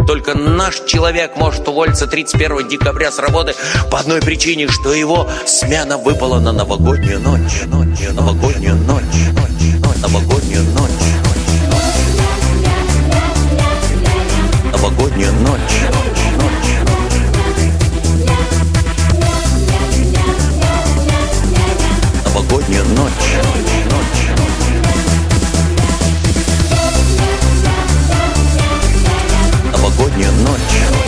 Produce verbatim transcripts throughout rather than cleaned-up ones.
Только наш человек может уволиться тридцать первого декабря с работы по одной причине, что его смена выпала на новогоднюю ночь. Новогоднюю ночь. Новогоднюю ночь. Новогоднюю ночь. Новогоднюю ночь. Новогоднюю ночь.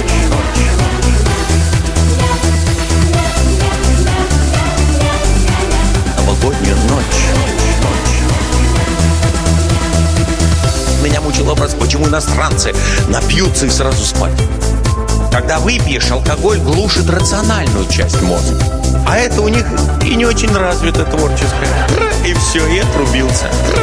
Новогоднюю ночь. Меня мучил вопрос, почему иностранцы напьются и сразу спать. Когда выпьешь, алкоголь глушит рациональную часть мозга. А это у них и не очень развито творческое. И все, и отрубился.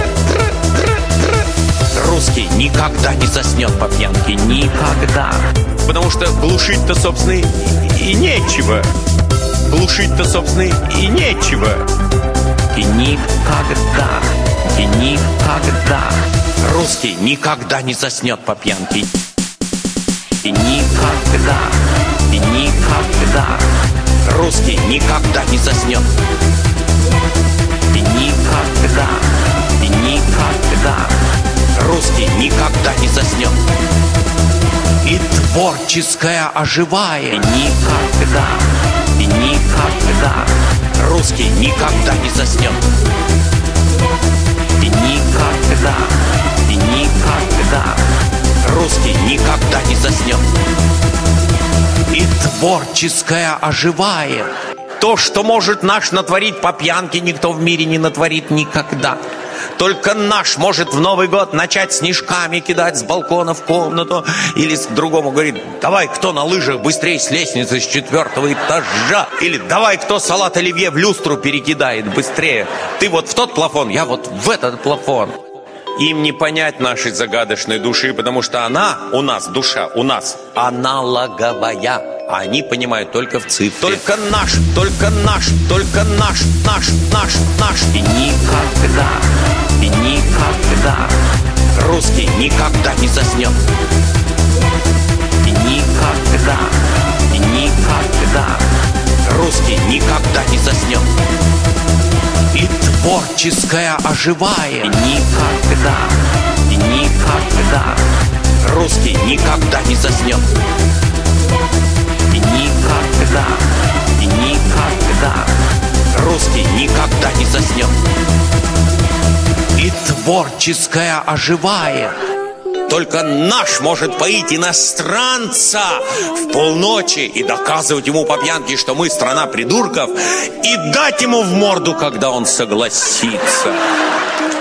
Русский никогда не заснет по пьянке. Никогда. Потому что глушить-то, собственно, и, и нечего. Глушить-то, собственно, и нечего. И никогда. И никогда. Русский никогда не заснет по пьянке. И никогда. И никогда. Русский никогда не заснет. И никогда. И никогда. Русский никогда не заснет. И творческое оживает. И никогда. И никогда. Русский никогда не заснет. И никогда. И никогда. Русский никогда не заснет. И творческое оживает. То, что может наш натворить по пьянке, никто в мире не натворит никогда. Только наш может в Новый год начать снежками кидать с балкона в комнату. Или с другому говорит: давай, кто на лыжах быстрее с лестницы с четвертого этажа. Или давай, кто салат оливье в люстру перекидает быстрее. Ты вот в тот плафон, я вот в этот плафон. Им не понять нашей загадочной души, потому что она, у нас, душа, у нас аналоговая. А они понимают только в цифре. Только наш, только наш, только наш, наш, наш, наш. И никогда, и никогда русский никогда не заснет. И никогда, и никогда русский никогда не заснет. И творческое оживает. И никогда, и никогда русский никогда не заснет. И никогда, и никогда русский никогда не заснет. И творческое оживает. Только наш может поить иностранца в полночи и доказывать ему по пьянке, что мы страна придурков, и дать ему в морду, когда он согласится.